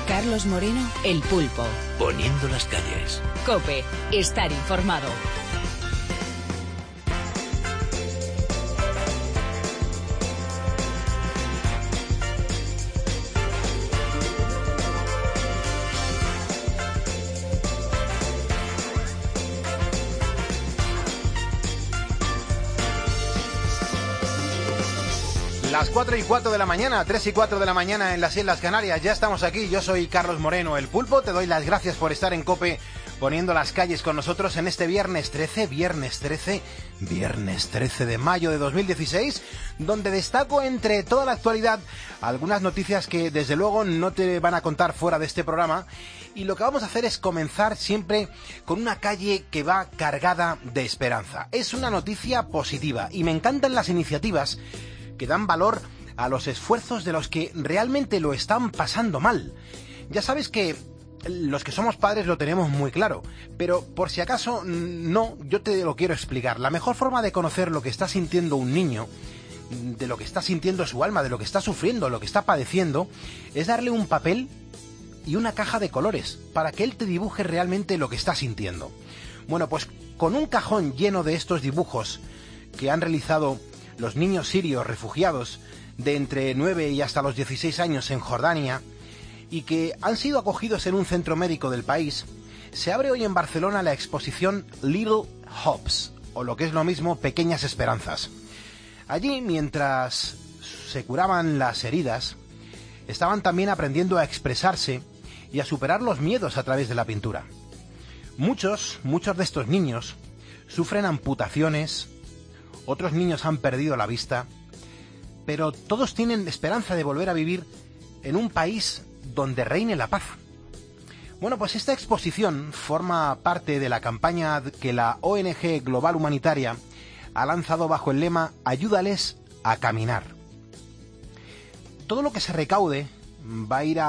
Carlos Moreno, El Pulpo. Poniendo las calles. COPE, estar informado. Las 4:04 de la mañana, 3:04 de la mañana en las Islas Canarias. Ya estamos aquí, yo soy Carlos Moreno, El Pulpo. Te doy las gracias por estar en COPE poniendo las calles con nosotros en este viernes 13 de mayo de 2016, donde destaco entre toda la actualidad algunas noticias que desde luego no te van a contar fuera de este programa. Y lo que vamos a hacer es comenzar siempre con una calle que va cargada de esperanza. Es una noticia positiva y me encantan las iniciativas que dan valor a los esfuerzos de los que realmente lo están pasando mal. Ya sabes que los que somos padres lo tenemos muy claro, pero por si acaso no, yo te lo quiero explicar. La mejor forma de conocer lo que está sintiendo un niño, de lo que está sintiendo su alma, de lo que está sufriendo, lo que está padeciendo, es darle un papel y una caja de colores para que él te dibuje realmente lo que está sintiendo. Bueno, pues con un cajón lleno de estos dibujos que han realizado los niños sirios refugiados de entre 9 y hasta los 16 años en Jordania y que han sido acogidos en un centro médico del país, se abre hoy en Barcelona la exposición Little Hopes, o lo que es lo mismo, Pequeñas Esperanzas. Allí, mientras se curaban las heridas, estaban también aprendiendo a expresarse y a superar los miedos a través de la pintura. Muchos de estos niños sufren amputaciones. Otros niños han perdido la vista, pero todos tienen esperanza de volver a vivir en un país donde reine la paz. Bueno, pues esta exposición forma parte de la campaña que la ONG Global Humanitaria ha lanzado bajo el lema Ayúdales a caminar. Todo lo que se recaude va a ir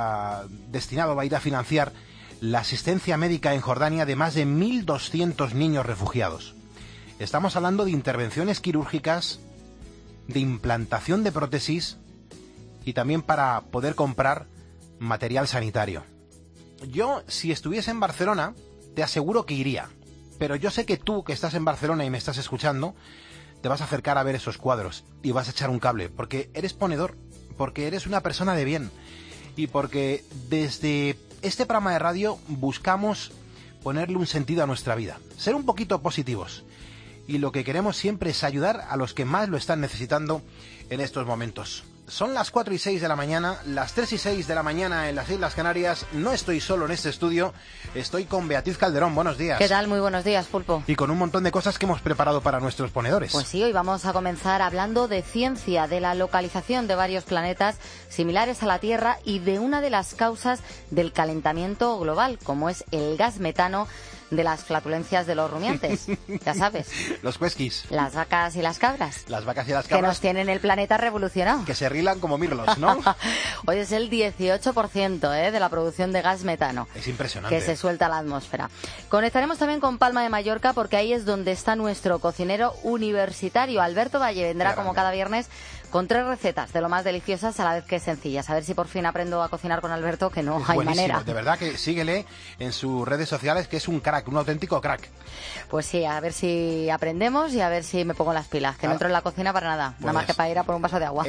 a financiar la asistencia médica en Jordania de más de 1.200 niños refugiados. Estamos hablando de intervenciones quirúrgicas, de implantación de prótesis y también para poder comprar material sanitario. Yo, si estuviese en Barcelona, te aseguro que iría. Pero yo sé que tú, que estás en Barcelona y me estás escuchando, te vas a acercar a ver esos cuadros y vas a echar un cable, porque eres ponedor, porque eres una persona de bien y porque desde este programa de radio buscamos ponerle un sentido a nuestra vida, ser un poquito positivos. Y lo que queremos siempre es ayudar a los que más lo están necesitando en estos momentos. Son las 4:06 de la mañana, las 3:06 de la mañana en las Islas Canarias. No estoy solo en este estudio, estoy con Beatriz Calderón. Buenos días. ¿Qué tal? Muy buenos días, Pulpo. Y con un montón de cosas que hemos preparado para nuestros ponedores. Pues sí, hoy vamos a comenzar hablando de ciencia, de la localización de varios planetas similares a la Tierra y de una de las causas del calentamiento global, como es el gas metano de las flatulencias de los rumiantes, ya sabes. Los cuesquis. Las vacas y las cabras. Las vacas y las cabras. Que nos tienen el planeta revolucionado. Que se rilan como mirlos, ¿no? Hoy es el 18% de la producción de gas metano. Es impresionante. Que se suelta a la atmósfera. Conectaremos también con Palma de Mallorca porque ahí es donde está nuestro cocinero universitario. Alberto Valle vendrá como cada viernes con 3 recetas de lo más deliciosas a la vez que sencillas. A ver si por fin aprendo a cocinar con Alberto, que no hay manera. De verdad que síguele en sus redes sociales, que es un crack, un auténtico crack. Pues sí, a ver si aprendemos y a ver si me pongo las pilas, que no entro en la cocina para nada, nada más que para ir a por un vaso de agua.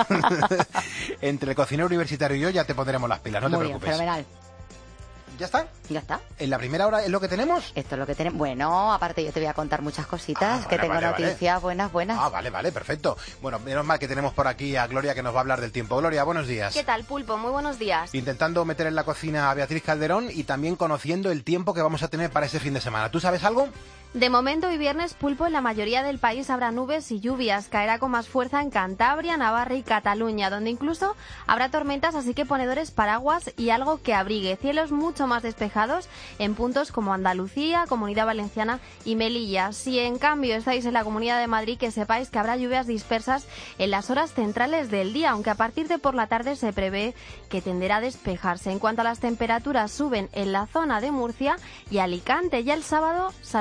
Entre el cocinero universitario y yo ya te pondremos las pilas, no te preocupes. Bien, fenomenal. ¿Ya está? Ya está. ¿En la primera hora es lo que tenemos? Esto es lo que tenemos. Bueno, aparte yo te voy a contar muchas cositas, que tengo noticias buenas. Vale, perfecto. Bueno, menos mal que tenemos por aquí a Gloria que nos va a hablar del tiempo. Gloria, buenos días. ¿Qué tal, Pulpo? Muy buenos días. Intentando meter en la cocina a Beatriz Calderón y también conociendo el tiempo que vamos a tener para este fin de semana. ¿Tú sabes algo? De momento, hoy viernes, Pulpo, en la mayoría del país habrá nubes y lluvias. Caerá con más fuerza en Cantabria, Navarra y Cataluña, donde incluso habrá tormentas, así que ponedores paraguas y algo que abrigue. Cielos mucho más despejados en puntos como Andalucía, Comunidad Valenciana y Melilla. Si en cambio estáis en la Comunidad de Madrid, que sepáis que habrá lluvias dispersas en las horas centrales del día, aunque a partir de por la tarde se prevé que tenderá a despejarse. En cuanto a las temperaturas, suben en la zona de Murcia y Alicante. Ya el sábado, salvo en la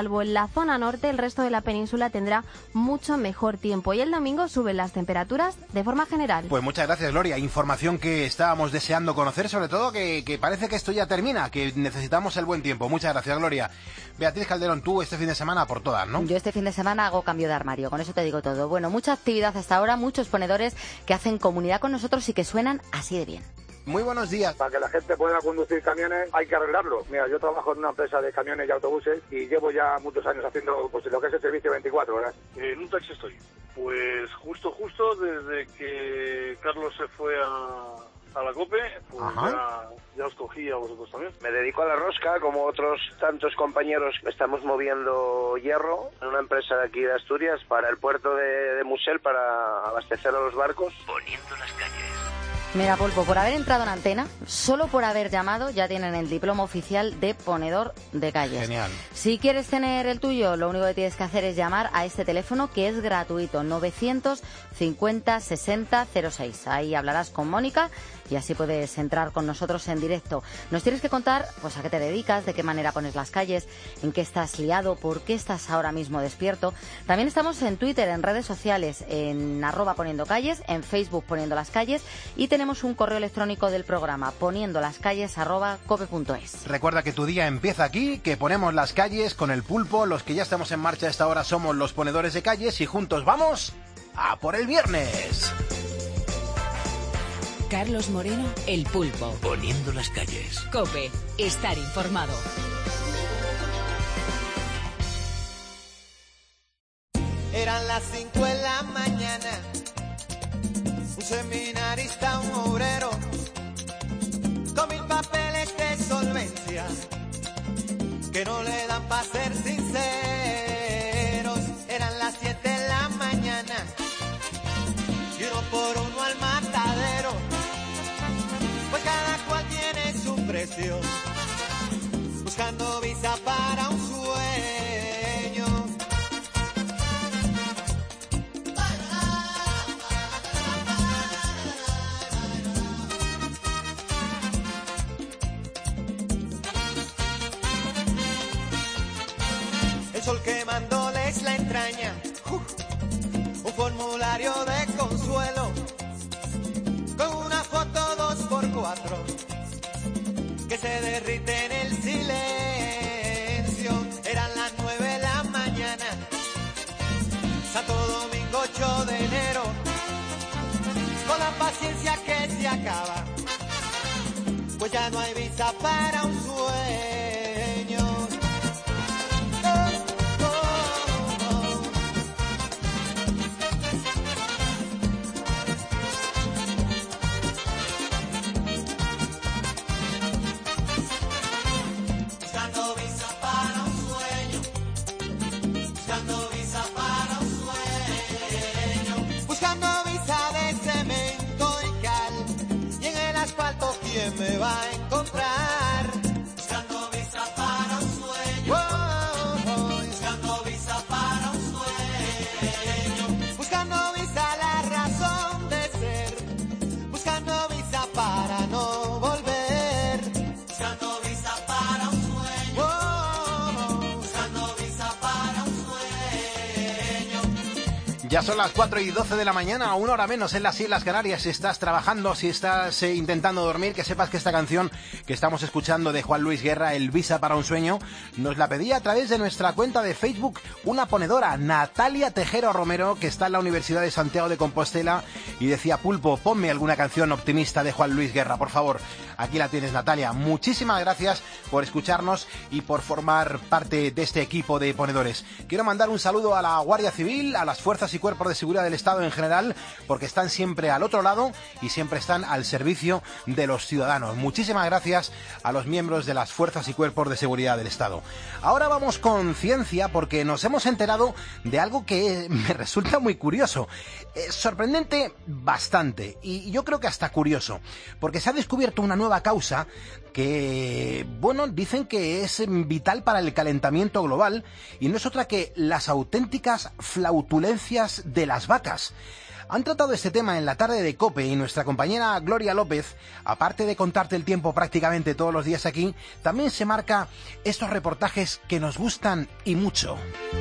la zona norte, el resto de la península tendrá mucho mejor tiempo y el domingo suben las temperaturas de forma general. Pues muchas gracias, Gloria. Información que estábamos deseando conocer, sobre todo que parece que esto ya termina, que necesitamos el buen tiempo. Muchas gracias, Gloria. Beatriz Calderón, tú este fin de semana por todas, ¿no? Yo este fin de semana hago cambio de armario, con eso te digo todo. Bueno, mucha actividad hasta ahora, muchos ponedores que hacen comunidad con nosotros y que suenan así de bien. Muy buenos días. Para que la gente pueda conducir camiones hay que arreglarlo. Mira, yo trabajo en una empresa de camiones y autobuses y llevo ya muchos años haciendo pues lo que es el servicio 24 horas. En un taxi estoy. Pues justo desde que Carlos se fue a la COPE, pues ya os cogí a vosotros también. Me dedico a la rosca, como otros tantos compañeros. Estamos moviendo hierro en una empresa de aquí de Asturias para el puerto de Musel para abastecer a los barcos. Poniendo las calles. Mira, Pulpo, por haber entrado en antena, solo por haber llamado, ya tienen el diploma oficial de ponedor de calles. Genial. Si quieres tener el tuyo, lo único que tienes que hacer es llamar a este teléfono que es gratuito, 950 60 06. Ahí hablarás con Mónica y así puedes entrar con nosotros en directo. Nos tienes que contar pues a qué te dedicas, de qué manera pones las calles, en qué estás liado, por qué estás ahora mismo despierto. También estamos en Twitter, en redes sociales, en @poniendocalles, en Facebook Poniendo las Calles y tenemos un correo electrónico del programa poniendolascalles@cope.es. Recuerda que tu día empieza aquí, que ponemos las calles con el Pulpo. Los que ya estamos en marcha a esta hora somos los ponedores de calles y juntos vamos a por el viernes. Carlos Moreno, El Pulpo. Poniendo las calles. COPE, estar informado. Eran las 5 de la mañana, un seminarista, un obrero, con 1000 papeles de solvencia, que no le dan para ser sinceros. Eran las 7 de la mañana, y uno por uno al matadero, pues cada cual tiene su precio, buscando visa para un sueño. El sol quemándoles la entraña, un formulario de consuelo, con una foto 2x4, que se derrite en el silencio. Eran las 9 de la mañana, Santo Domingo 8 de enero, con la paciencia que se acaba, pues ya no hay visa para un sueño. ¿Quién me va a encontrar? Buscando visa para un sueño. Buscando visa para un sueño. Buscando visa la razón de ser. Buscando visa para no volver. Buscando visa para un sueño. Buscando visa para un sueño. Ya son las 4:12 de la mañana, una hora menos en las Islas Canarias. Si estás trabajando, si estás intentando dormir, que sepas que esta canción que estamos escuchando de Juan Luis Guerra, El Visa para un Sueño, nos la pedía a través de nuestra cuenta de Facebook una ponedora, Natalia Tejero Romero, que está en la Universidad de Santiago de Compostela, y decía: Pulpo, ponme alguna canción optimista de Juan Luis Guerra, por favor. Aquí la tienes, Natalia. Muchísimas gracias por escucharnos y por formar parte de este equipo de ponedores. Quiero mandar un saludo a la Guardia Civil, a las fuerzas y cuerpos de seguridad del Estado en general, porque están siempre al otro lado y siempre están al servicio de los ciudadanos. Muchísimas gracias a los miembros de las fuerzas y cuerpos de seguridad del Estado. Ahora vamos con ciencia, porque nos hemos enterado de algo que me resulta muy curioso. Sorprendente bastante, y yo creo que hasta curioso, porque se ha descubierto una nueva causa que, bueno, dicen que es vital para el calentamiento global, y no es otra que las auténticas flautulencias de las vacas. han tratado este tema en la tarde de COPE y nuestra compañera Gloria López, aparte de contarte el tiempo prácticamente todos los días aquí, también se marca estos reportajes que nos gustan y mucho.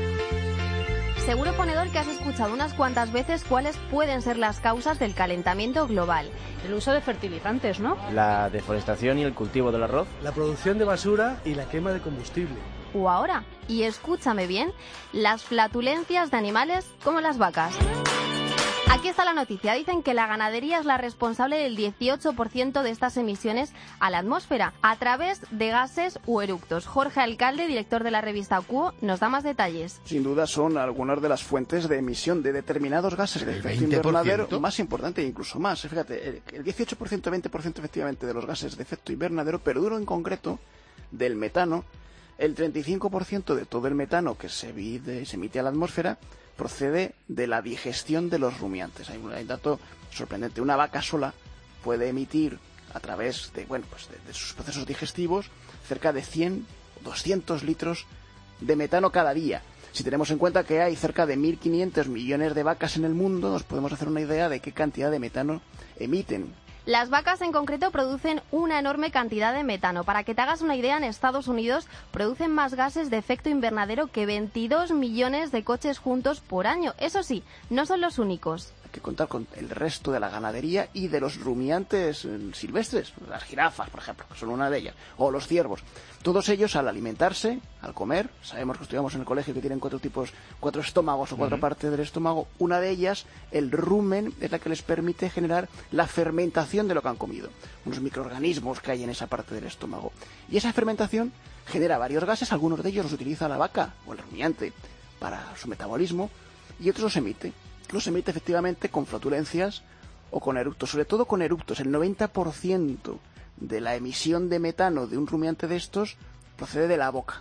Seguro, ponedor, que has escuchado unas cuantas veces cuáles pueden ser las causas del calentamiento global. El uso de fertilizantes, ¿no? La deforestación y el cultivo del arroz. La producción de basura y la quema de combustible. O ahora, y escúchame bien, las flatulencias de animales como las vacas. Aquí está la noticia. Dicen que la ganadería es la responsable del 18% de estas emisiones a la atmósfera a través de gases o eructos. Jorge Alcalde, director de la revista Cuo, nos da más detalles. Sin duda son algunas de las fuentes de emisión de determinados gases de efecto invernadero, más importante e incluso más. Fíjate, el 18%, 20% efectivamente de los gases de efecto invernadero, pero duro en concreto del metano, el 35% de todo el metano que se emite a la atmósfera procede de la digestión de los rumiantes. Hay un dato sorprendente. Una vaca sola puede emitir a través de sus procesos digestivos cerca de 100 o 200 litros de metano cada día. Si tenemos en cuenta que hay cerca de 1.500 millones de vacas en el mundo, nos podemos hacer una idea de qué cantidad de metano emiten. Las vacas en concreto producen una enorme cantidad de metano. Para que te hagas una idea, en Estados Unidos producen más gases de efecto invernadero que 22 millones de coches juntos por año. Eso sí, no son los únicos. Hay que contar con el resto de la ganadería y de los rumiantes silvestres, las jirafas, por ejemplo, que son una de ellas, o los ciervos. Todos ellos, al alimentarse, al comer, sabemos que estudiamos en el colegio que tienen cuatro estómagos o cuatro partes del estómago. Una de ellas, el rumen, es la que les permite generar la fermentación de lo que han comido, unos microorganismos que hay en esa parte del estómago. Y esa fermentación genera varios gases, algunos de ellos los utiliza la vaca o el rumiante para su metabolismo, y otros los emite. Los emite efectivamente con flatulencias o con eructos, sobre todo con eructos. El 90% de la emisión de metano de un rumiante de estos procede de la boca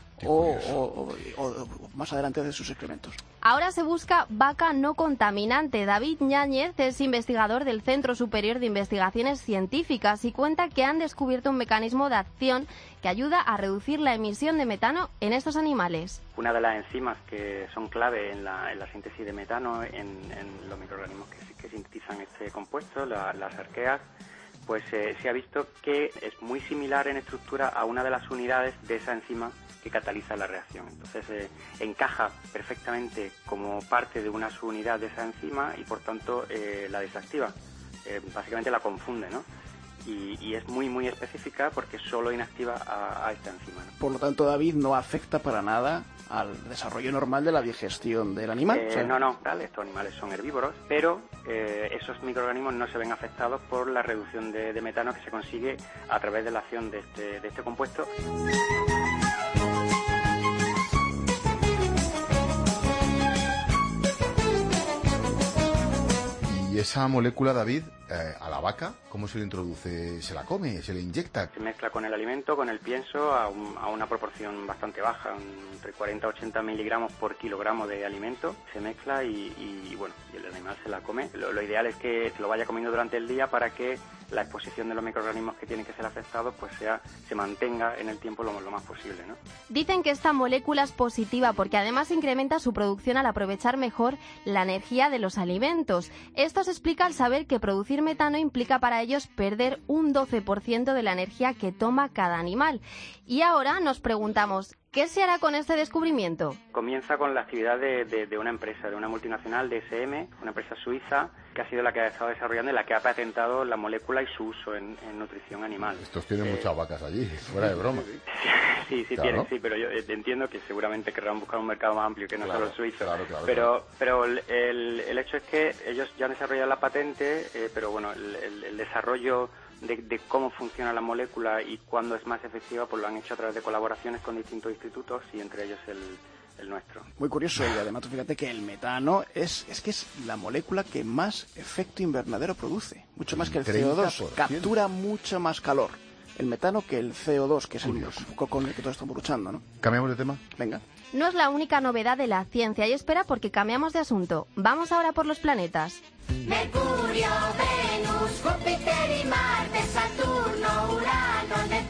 o más adelante de sus excrementos. Ahora se busca vaca no contaminante. David Ñáñez es investigador del Centro Superior de Investigaciones Científicas y cuenta que han descubierto un mecanismo de acción que ayuda a reducir la emisión de metano en estos animales. Una de las enzimas que son clave en la síntesis de metano en los microorganismos que sintetizan este compuesto, las arqueas, pues se ha visto que es muy similar en estructura a una de las unidades de esa enzima que cataliza la reacción. Entonces encaja perfectamente como parte de una subunidad de esa enzima y por tanto la desactiva. Básicamente la confunde, ¿no? Y es muy muy específica porque solo inactiva a esta enzima, ¿no? Por lo tanto, David, no afecta para nada al desarrollo normal de la digestión del animal. No, estos animales son herbívoros, pero esos microorganismos no se ven afectados por la reducción de metano que se consigue a través de la acción de este compuesto. Y esa molécula, David, a la vaca, ¿cómo se le introduce? ¿Se la come? ¿Se le inyecta? Se mezcla con el alimento, con el pienso, a una proporción bastante baja, entre 40 y 80 miligramos por kilogramo de alimento. Se mezcla y el animal se la come. Lo ideal es que se lo vaya comiendo durante el día para que la exposición de los microorganismos que tienen que ser afectados pues se mantenga en el tiempo lo más posible, ¿no? Dicen que esta molécula es positiva porque además incrementa su producción al aprovechar mejor la energía de los alimentos. Esto se explica al saber que producir metano implica para ellos perder un 12% de la energía que toma cada animal. Y ahora nos preguntamos, ¿qué se hará con este descubrimiento? Comienza con la actividad de una empresa, de una multinacional, DSM, una empresa suiza, que ha sido la que ha estado desarrollando y la que ha patentado la molécula y su uso en nutrición animal. Estos tienen muchas vacas allí, fuera de broma. Sí, claro. Tienen, sí, pero yo entiendo que seguramente querrán buscar un mercado más amplio que no solo el suizo. Pero el hecho es que ellos ya han desarrollado la patente, pero bueno, el desarrollo de cómo funciona la molécula y cuándo es más efectiva, pues lo han hecho a través de colaboraciones con distintos institutos y entre ellos el nuestro. Muy curioso, y además fíjate que el metano es la molécula que más efecto invernadero produce, mucho más que el CO2, captura mucho más calor el metano que el CO2, que es el poco con el que todos estamos luchando, ¿no? ¿Cambiamos de tema? Venga. No es la única novedad de la ciencia y espera porque cambiamos de asunto. Vamos ahora por los planetas. Mercurio, Venus, Júpiter y Marte, Saturno, Urano, Neptuno.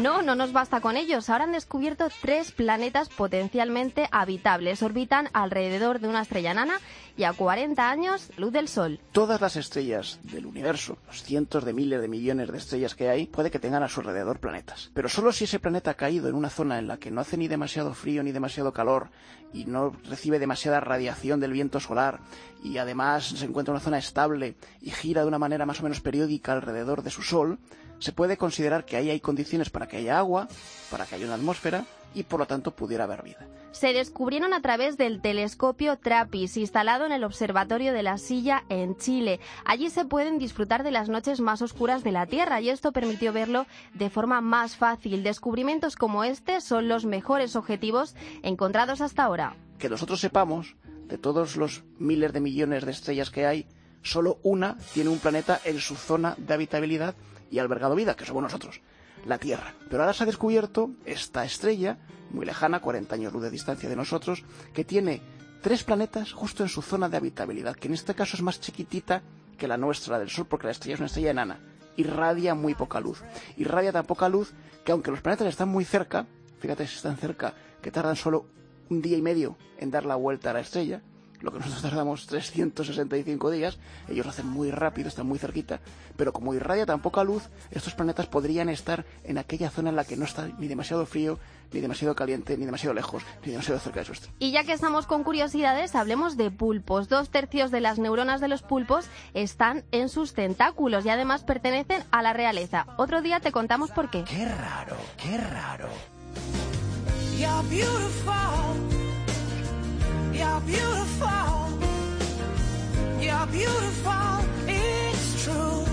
No nos basta con ellos. Ahora han descubierto 3 planetas potencialmente habitables. Orbitan alrededor de una estrella enana y a 40 años luz del Sol. Todas las estrellas del universo, los cientos de miles de millones de estrellas que hay, puede que tengan a su alrededor planetas. Pero solo si ese planeta ha caído en una zona en la que no hace ni demasiado frío ni demasiado calor y no recibe demasiada radiación del viento solar y además se encuentra en una zona estable y gira de una manera más o menos periódica alrededor de su Sol, se puede considerar que ahí hay condiciones para que haya agua, para que haya una atmósfera y por lo tanto pudiera haber vida. Se descubrieron a través del telescopio TRAPPIST, instalado en el Observatorio de la Silla en Chile. Allí se pueden disfrutar de las noches más oscuras de la Tierra y esto permitió verlo de forma más fácil. Descubrimientos como este son los mejores objetivos encontrados hasta ahora. Que nosotros sepamos, de todos los miles de millones de estrellas que hay, solo una tiene un planeta en su zona de habitabilidad y ha albergado vida, que somos nosotros, la Tierra. Pero ahora se ha descubierto esta estrella, muy lejana, 40 años luz de distancia de nosotros, que tiene 3 planetas justo en su zona de habitabilidad, que en este caso es más chiquitita que la nuestra del Sol, porque la estrella es una estrella enana. Irradia muy poca luz. Irradia tan poca luz que aunque los planetas están muy cerca, fíjate si están cerca, que tardan solo 1 día y medio en dar la vuelta a la estrella, lo que nosotros tardamos 365 días, ellos lo hacen muy rápido, están muy cerquita, pero como irradia tan poca luz, estos planetas podrían estar en aquella zona en la que no está ni demasiado frío, ni demasiado caliente, ni demasiado lejos, ni demasiado cerca de su estrella. Y ya que estamos con curiosidades, hablemos de pulpos. 2/3 de las neuronas de los pulpos están en sus tentáculos y además pertenecen a la realeza. Otro día te contamos por qué. ¡Qué raro, qué raro! You're beautiful. You're beautiful, you're beautiful, it's true.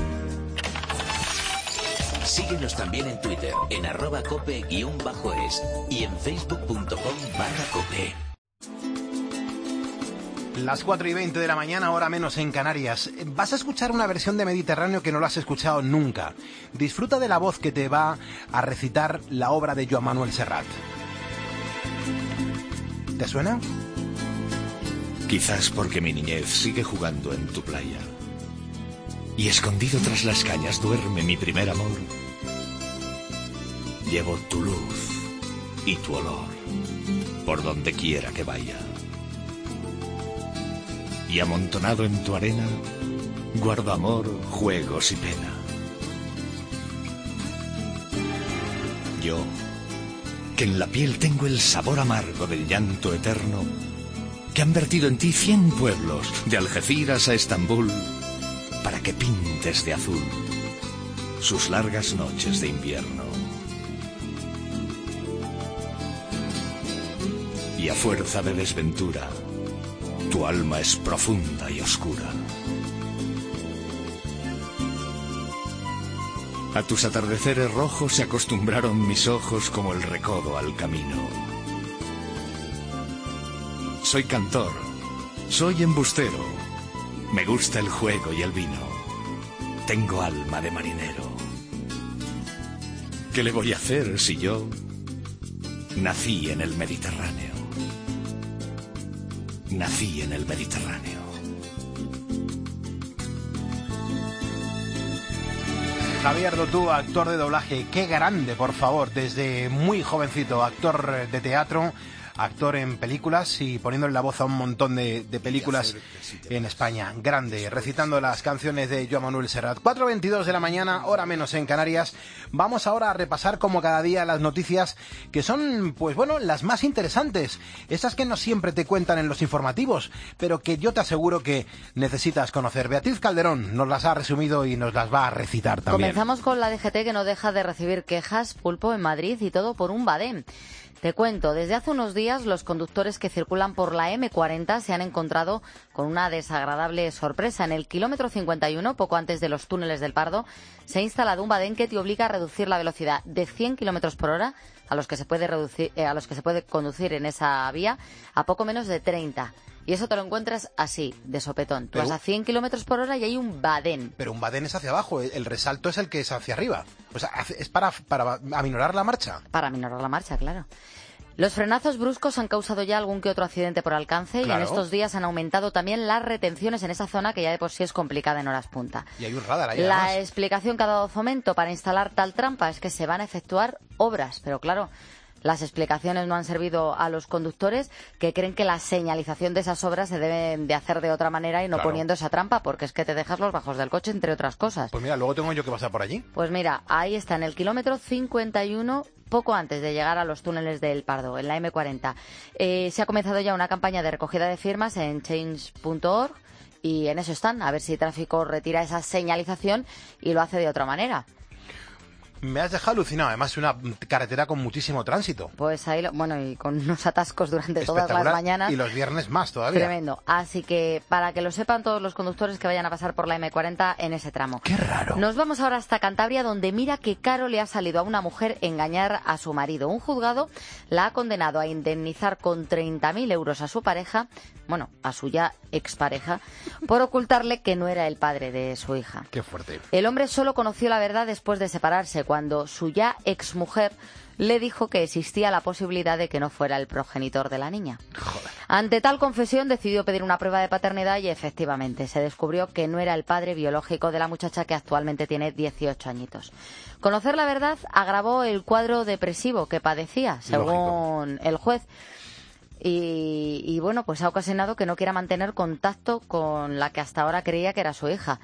Síguenos también en Twitter, en @cope_es y en facebook.com/cope. Las 4:20 de la mañana, hora menos en Canarias. Vas a escuchar una versión de Mediterráneo que no lo has escuchado nunca. Disfruta de la voz que te va a recitar la obra de Joan Manuel Serrat. ¿Te suena? Quizás porque mi niñez sigue jugando en tu playa. Y escondido tras las cañas duerme mi primer amor. Llevo tu luz y tu olor por donde quiera que vaya. Y amontonado en tu arena, guardo amor, juegos y pena. Yo, que en la piel tengo el sabor amargo del llanto eterno, que han vertido en ti 100 pueblos, de Algeciras a Estambul, para que pintes de azul sus largas noches de invierno. Y a fuerza de desventura, tu alma es profunda y oscura. A tus atardeceres rojos se acostumbraron mis ojos como el recodo al camino. Soy cantor, soy embustero, me gusta el juego y el vino, tengo alma de marinero. ¿Qué le voy a hacer si yo nací en el Mediterráneo? Nací en el Mediterráneo. Javier Dotú, actor de doblaje, qué grande, por favor, desde muy jovencito, actor de teatro, actor en películas y poniéndole la voz a un montón de películas en España. Grande, recitando las canciones de Joan Manuel Serrat. 4:22 de la mañana, hora menos en Canarias. Vamos ahora a repasar como cada día las noticias que son, pues bueno, las más interesantes. Esas que no siempre te cuentan en los informativos, pero que yo te aseguro que necesitas conocer. Beatriz Calderón nos las ha resumido y nos las va a recitar también. Comenzamos con la DGT, que no deja de recibir quejas, Pulpo, en Madrid, y todo por un badén. Te cuento, desde hace unos días los conductores que circulan por la M40 se han encontrado con una desagradable sorpresa. En el kilómetro 51, poco antes de los túneles del Pardo, se ha instalado un badén que te obliga a reducir la velocidad de 100 kilómetros por hora, a los que se puede conducir en esa vía, a poco menos de 30. Y eso te lo encuentras así, de sopetón. Tú vas a 100 kilómetros por hora y hay un badén. Pero un badén es hacia abajo, el resalto es el que es hacia arriba. O sea, es para aminorar la marcha. Para aminorar la marcha, claro. Los frenazos bruscos han causado ya algún que otro accidente por alcance, Claro. y en estos días han aumentado también las retenciones en esa zona que ya de por sí es complicada en horas punta. Y hay un radar ahí, La además. explicación que ha dado Fomento para instalar tal trampa es que se van a efectuar obras, pero claro, las explicaciones no han servido a los conductores, que creen que la señalización de esas obras se deben de hacer de otra manera y no Claro. poniendo esa trampa, porque es que te dejas los bajos del coche, entre otras cosas. Pues mira, luego tengo yo que pasar por allí. Pues mira, ahí está, en el kilómetro 51, poco antes de llegar a los túneles del Pardo, en la M40. Se ha comenzado ya una campaña de recogida de firmas en change.org y en eso están, a ver si tráfico retira esa señalización y lo hace de otra manera. Me has dejado alucinado. Además, es una carretera con muchísimo tránsito. Pues ahí, bueno, y con unos atascos durante todas las Espectacular. mañanas. Y los viernes más todavía. Tremendo. Así que para que lo sepan todos los conductores que vayan a pasar por la M40 en ese tramo. Qué raro. Nos vamos ahora hasta Cantabria, donde mira que caro le ha salido a una mujer engañar a su marido. Un juzgado la ha condenado a indemnizar con 30.000 euros a su pareja, bueno, a su ya expareja, por ocultarle que no era el padre de su hija. Qué fuerte. El hombre solo conoció la verdad después de separarse, cuando su ya exmujer le dijo que existía la posibilidad de que no fuera el progenitor de la niña. Ante tal confesión decidió pedir una prueba de paternidad y efectivamente se descubrió que no era el padre biológico de la muchacha, que actualmente tiene 18 añitos. Conocer la verdad agravó el cuadro depresivo que padecía, según el juez. Y bueno, pues ha ocasionado que no quiera mantener contacto con la que hasta ahora creía que era su hija.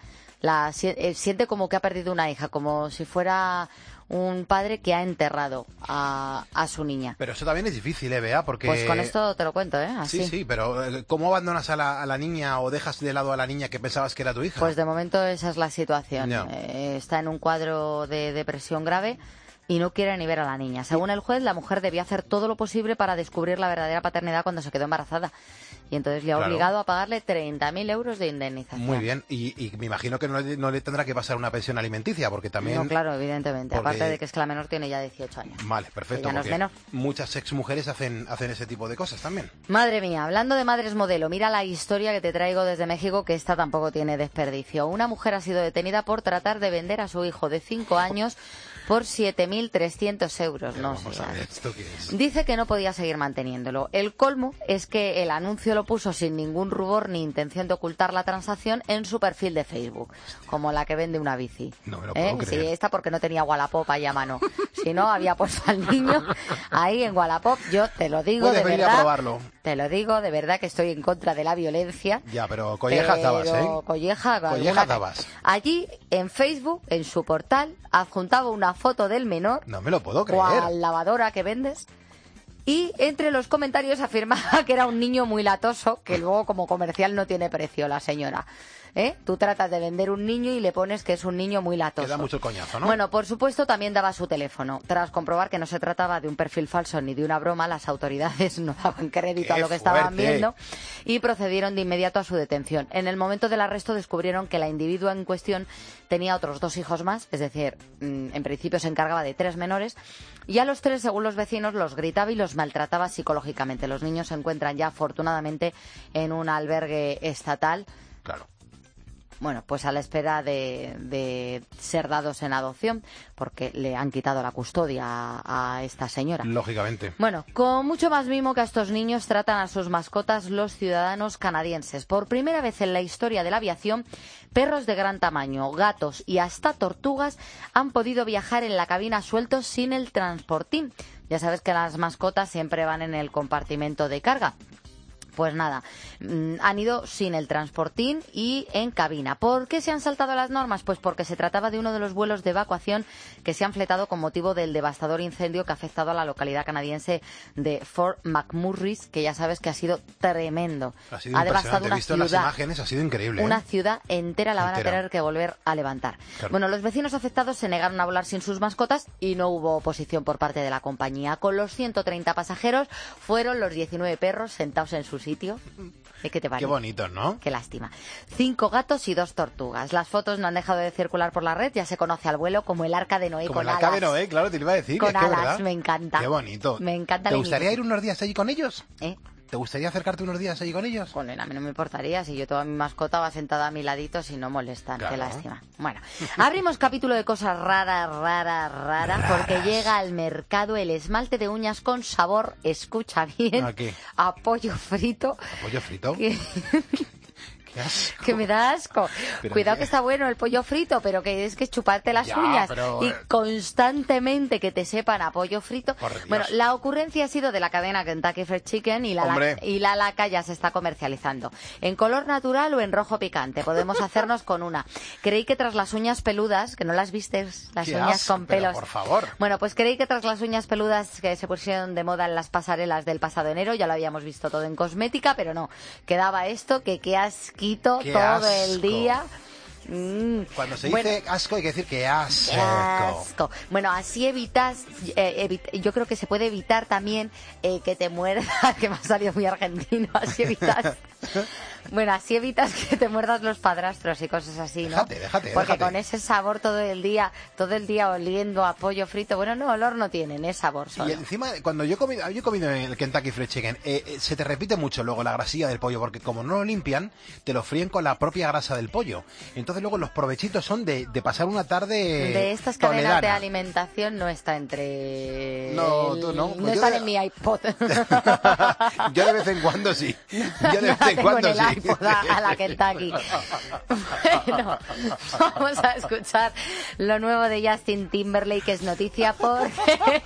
Siente como que ha perdido una hija, como si fuera un padre que ha enterrado a su niña. Pero eso también es difícil, Bea, porque... Pues con esto te lo cuento, Así. Sí, pero ¿cómo abandonas a la niña o dejas de lado a la niña que pensabas que era tu hija? Pues de momento esa es la situación. No. Está en un cuadro de depresión grave y no quiere ni ver a la niña. Según el juez, la mujer debía hacer todo lo posible para descubrir la verdadera paternidad cuando se quedó embarazada. Y entonces le ha obligado a pagarle 30.000 euros de indemnización. Muy bien, y me imagino que no le tendrá que pasar una pensión alimenticia, porque también... No, claro, evidentemente. porque- Aparte de que es que la menor tiene ya 18 años. Vale, perfecto, Que ya no es porque menor. muchas exmujeres hacen ese tipo de cosas también. Madre mía, hablando de madres modelo, mira la historia que te traigo desde México, que esta tampoco tiene desperdicio. Una mujer ha sido detenida por tratar de vender a su hijo de 5 años por 7.300 euros. No sé. Vamos a ver, ¿esto qué es? Dice que no podía seguir manteniéndolo. El colmo es que el anuncio lo puso sin ningún rubor ni intención de ocultar la transacción en su perfil de Facebook, como la que vende una bici. No me lo puedo creer. Sí, esta porque no tenía Wallapop ahí a mano. Si no, había puesto al niño ahí en Wallapop. Yo te lo digo Puedes de venir a verdad. probarlo. Te lo digo de verdad que estoy en contra de la violencia. Ya, pero collejas dabas, ¿eh? Collejas Collejas dabas. Allí, en Facebook, en su portal, adjuntaba una foto del menor, No me lo puedo creer. cual lavadora que vendes, y entre los comentarios afirmaba que era un niño muy latoso, que luego como comercial no tiene precio la señora. Tú tratas de vender un niño y le pones que es un niño muy latoso. Queda mucho el coñazo, ¿no? Bueno, por supuesto, también daba su teléfono. Tras comprobar que no se trataba de un perfil falso ni de una broma, las autoridades no daban crédito a ¡Qué lo que estaban fuerte! viendo y procedieron de inmediato a su detención. En el momento del arresto descubrieron que la individua en cuestión tenía otros 2 hijos más, es decir, en principio se encargaba de 3 menores, y a los 3, según los vecinos, los gritaba y los maltrataba psicológicamente. Los niños se encuentran ya, afortunadamente, en un albergue estatal. Claro. Bueno, pues a la espera de ser dados en adopción, porque le han quitado la custodia a esta señora. Lógicamente. Bueno, con mucho más mimo que a estos niños tratan a sus mascotas los ciudadanos canadienses. Por primera vez en la historia de la aviación, perros de gran tamaño, gatos y hasta tortugas han podido viajar en la cabina sueltos sin el transportín. Ya sabes que las mascotas siempre van en el compartimento de carga. Pues nada, han ido sin el transportín y en cabina. ¿Por qué se han saltado las normas? Pues porque se trataba de uno de los vuelos de evacuación que se han fletado con motivo del devastador incendio que ha afectado a la localidad canadiense de Fort McMurray, que ya sabes que ha sido tremendo. Ha sido devastado impresionante. He una visto ciudad. las imágenes, ha sido increíble. Una ciudad entera la van Entera. a tener que volver a levantar. Claro. Bueno, los vecinos afectados se negaron a volar sin sus mascotas y no hubo oposición por parte de la compañía. Con los 130 pasajeros fueron los 19 perros sentados en su sitio. ¿Qué te parece? Qué bonito, ¿no? Qué lástima. 5 gatos y 2 tortugas. Las fotos no han dejado de circular por la red. Ya se conoce al vuelo como el Arca de Noé Como con el Arca alas. de Noé, claro, te lo iba a decir. Con es que, alas, ¿verdad? me encanta. Qué bonito. Me encanta ¿Te la gustaría ir iniciativa. unos días allí con ellos? ¿Te gustaría acercarte unos días allí con ellos? Bueno, a mí no me importaría, si yo toda mi mascota va sentada a mi ladito, si no molestan, Claro. qué lástima. Bueno, abrimos capítulo de cosas raras, porque llega al mercado el esmalte de uñas con sabor, escucha bien, ¿A qué? a pollo frito. ¿A pollo frito? Que... Qué asco. Que me da asco. Pero Cuidado qué- que está bueno el pollo frito, pero que es que chuparte las Ya, uñas pero, y constantemente que te sepan a pollo frito. Por Dios. Bueno, la ocurrencia ha sido de la cadena Kentucky Fried Chicken y Hombre. la laca ya se está comercializando. En color natural o en rojo picante. Podemos hacernos con una. Creí que tras las uñas peludas, que no las vistes, las Qué uñas asco, con pero pelos. por favor. Bueno, pues creí que tras las uñas peludas que se pusieron de moda en las pasarelas del pasado enero, ya lo habíamos visto todo en cosmética, pero no. Quedaba esto, que qué asquito Qué todo el asco. día. Cuando se Bueno, dice asco hay que decir que asco. qué asco. Bueno, así evitas, yo creo que se puede evitar también que te muerdas, que me ha salido muy argentino, así evitas. Bueno, así evitas que te muerdas los padrastros y cosas así, ¿no? Déjate. Porque con ese sabor todo el día oliendo a pollo frito, bueno, no, olor no tienen, es sabor solo. Y encima, cuando yo he comido en el Kentucky Fried Chicken, se te repite mucho luego la grasilla del pollo, porque como no lo limpian, te lo fríen con la propia grasa del pollo. Entonces luego los provechitos son de pasar una tarde De estas cadenas de toledana. alimentación no está entre... No, tú no. No Yo están de- en mi iPod. Yo de vez en cuando sí. Yo de vez en Tengo cuando en el sí. iPod a la Kentucky. Bueno, vamos a escuchar lo nuevo de Justin Timberlake, que es noticia porque...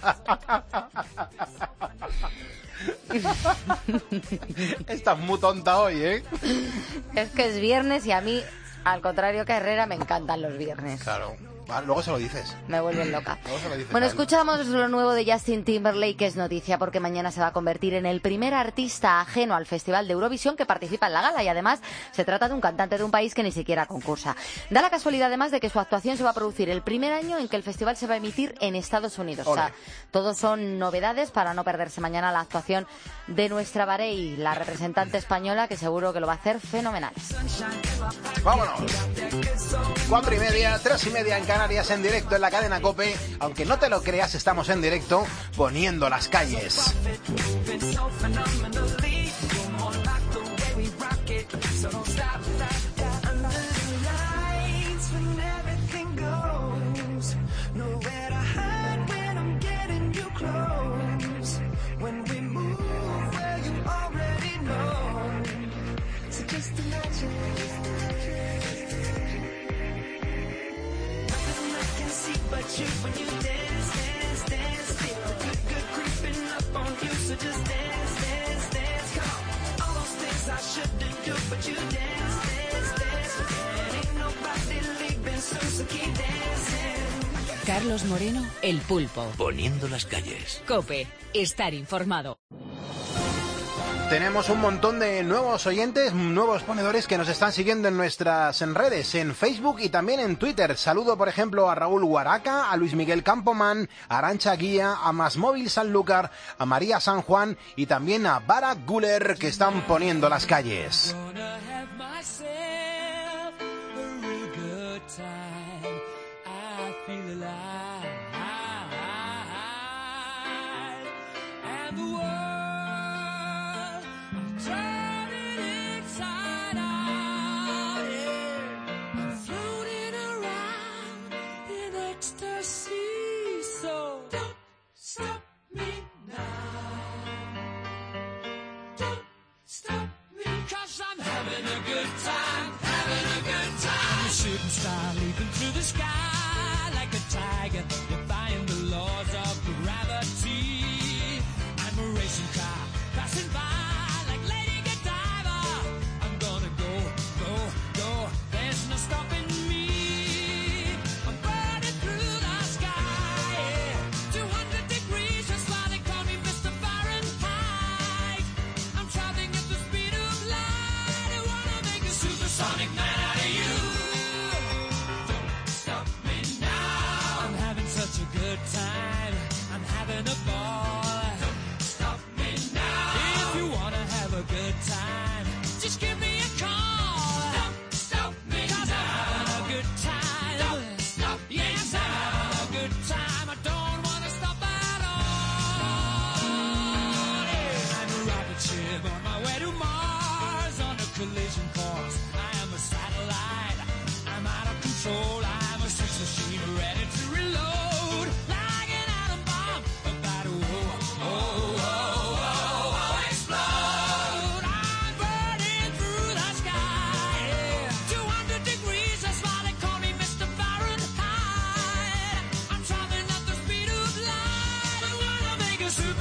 Estás muy tonta hoy, ¿eh? Es que es viernes y a mí, al contrario que a Herrera, me encantan los viernes. Claro. Vale, luego se lo dices. Me vuelven loca. Luego se lo dices Bueno, a él. escuchamos lo nuevo de Justin Timberlake, que es noticia porque mañana se va a convertir en el primer artista ajeno al Festival de Eurovisión que participa en la gala, y además se trata de un cantante de un país que ni siquiera concursa. Da la casualidad además de que su actuación se va a producir el primer año en que el festival se va a emitir en Estados Unidos. O sea, Ole. todos son novedades para no perderse mañana la actuación de nuestra Barei, la representante española, que seguro que lo va a hacer fenomenal. Vámonos. 4:30, 3:30 en Canarias, en directo en la cadena COPE. Aunque no te lo creas, estamos en directo poniendo las calles. Carlos Moreno, El Pulpo. Poniendo las calles. COPE, estar informado. Tenemos un montón de nuevos oyentes, nuevos ponedores que nos están siguiendo en nuestras redes, en Facebook y también en Twitter. Saludo, por ejemplo, a Raúl Guaraca, a Luis Miguel Campoman, a Arancha Guía, a Masmóvil Sanlúcar, a María San Juan y también a Barak Guler, que están poniendo las calles.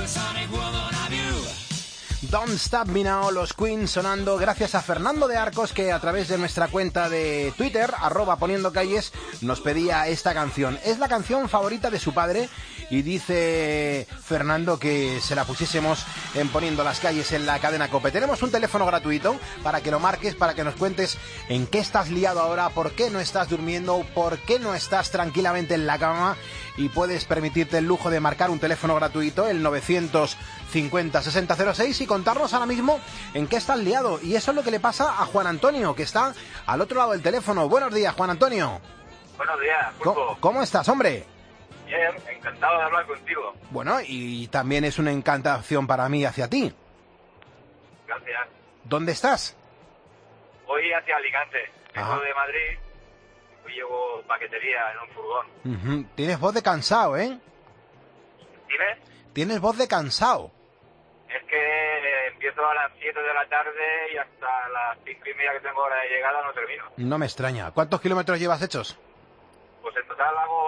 Don't Stop Me Now, los Queen sonando gracias a Fernando de Arcos, que a través de nuestra cuenta de Twitter, @poniendocalles, nos pedía esta canción. Es la canción favorita de su padre y dice Fernando que se la pusiésemos en Poniendo las Calles en la cadena COPE. Tenemos un teléfono gratuito para que lo marques, para que nos cuentes en qué estás liado ahora, por qué no estás durmiendo, por qué no estás tranquilamente en la cama, y puedes permitirte el lujo de marcar un teléfono gratuito, el 950-6006, y contarnos ahora mismo en qué estás liado. Y eso es lo que le pasa a Juan Antonio, que está al otro lado del teléfono. Buenos días, Juan Antonio. Buenos días, Pulpo. ¿Cómo estás, hombre? Bien, encantado de hablar contigo. Bueno, y también es una encantación para mí hacia ti. Gracias. ¿Dónde estás? Voy hacia Alicante, vengo de Madrid. Hoy llevo paquetería en un furgón. Tienes voz de cansado, ¿eh? ¿Dime? Tienes voz de cansado. Es que empiezo a las 7 de la tarde y hasta las 5:30 que tengo hora de llegada no termino. No me extraña. ¿Cuántos kilómetros llevas hechos? Pues en total hago